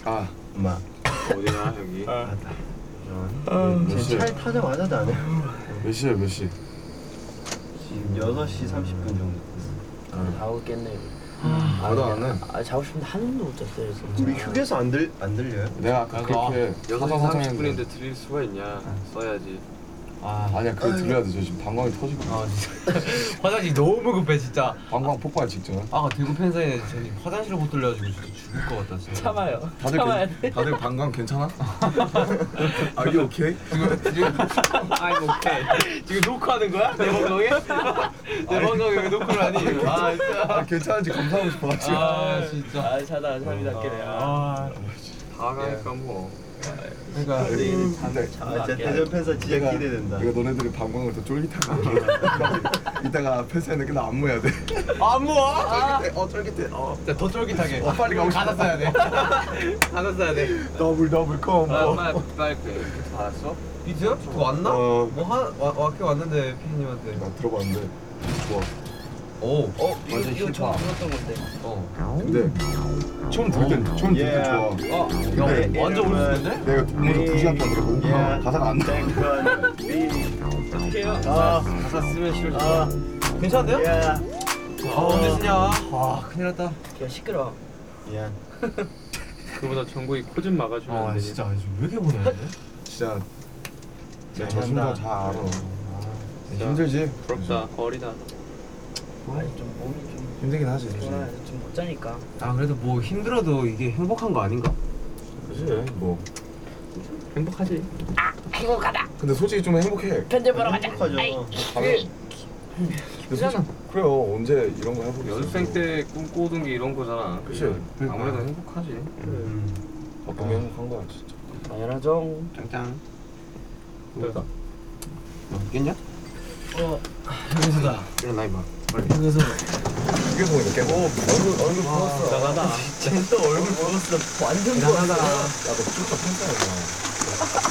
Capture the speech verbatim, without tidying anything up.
아 엄마 어디나 여기. 아, 몇 지금 시야? 차에 타자마자 나네. 몇 시야 몇 시? 지금 여섯 시 삼십 분 정도. 다 오겠네. 나도 안 해. 아 자고 싶은데 한 번도 못 잤어요 진짜. 우리 휴게소 안 들 안 들려요? 내가 아까 그렇게 여섯 시 사정 삼십 사정했는데 분인데 드릴 수가 있냐? 써야지. 아, 아니야 그거 들려야 돼. 저 지금 방광이 터지고 아 진짜 화장실 너무 급해 진짜. 방광 폭발 직전. 아까 대구 팬사인회 저기 화장실을 못 돌려가지고 진짜 죽을 것 같다 진짜. 참아요. 다들 참아야 괜- 돼. 다들 방광 괜찮아? Are you okay? 지금 지금 I'm okay. 지금 녹화하는 거야? 내 방송에? 내 방송에 왜 녹화를 하니? 아 진짜. 아, 괜찮은지 검사하고 싶어가지고. 아 진짜. 아 자다 잠이 낫게네. 아. 다 가니까 뭐. 그러니까 우리는 잠 근데 잠 아, 진짜 낫게. 대전 팬사 진짜 내가 기대된다. 이거 너네들이 방광을 더 쫄깃하게 이따가 팬사인회 끝나 안무해야 돼. 안 모아? 쫄깃해. 어 쫄깃해. 어. 진짜 더 쫄깃하게. 어, 빨리 가고 싶어. 가사 써야 돼. 가사 써야 돼. 더블 더블 콤보. 아, 빨리 빨리 그 알았어? 비트? 그거 왔나? 어. 뭐한 왔게 왔는데 피디님한테. 나 들어봤는데 좋아. 오. 어 이거 완전 이거 힙합. 처음 들었던 건데. 어. 근데 처음 들을 때 처음 들을 때 Yeah. 좋아. 아, 근데 야, 완전 오른쪽인데? 내가 먼저 두 시간 동안 들었거든. Yeah. 가사가 안 나. 어떡해요? 아, 가사 쓰면 싫어. 아, 괜찮은데요? 야, 아, 언제 쓰냐? 와, 큰일 났다. 야 시끄러. 미안. 그보다 정국이 코 좀 막아주면 안 아, 되니? 진짜 왜 이렇게 보내는데? 진짜 잘 저 심정 한다. 잘 알아. 진짜 힘들지? 부럽다. 어리다. 아니 좀 몸이 좀 힘들긴 하지. 피곤해서 좀 못 자니까. 아, 그래도 뭐 힘들어도 이게 행복한 거 아닌가? 그지 뭐. 행복하지. 행복하다. 근데 솔직히 좀 행복해. 편집 보러 가자. 행복하죠. 근데 솔직히 그래요. 언제 이런 거 해보겠어. 연습생 때 꿈꾸던 게 이런 거잖아. 그치. 그냥 아무래도 행복하지. 음. 바쁘게 행복한 거야 진짜. 당연하죠. 짱짱. 그러니까. 너 깼냐? 어 여기서다. 일어나 임마. 여기서. 이게 뭐 이렇게. 오 얼굴 얼굴 부었어. 나가다. 쟤또 얼굴 보였어. 완전 대단하다. 보였어. 야너 진짜 팬싸야.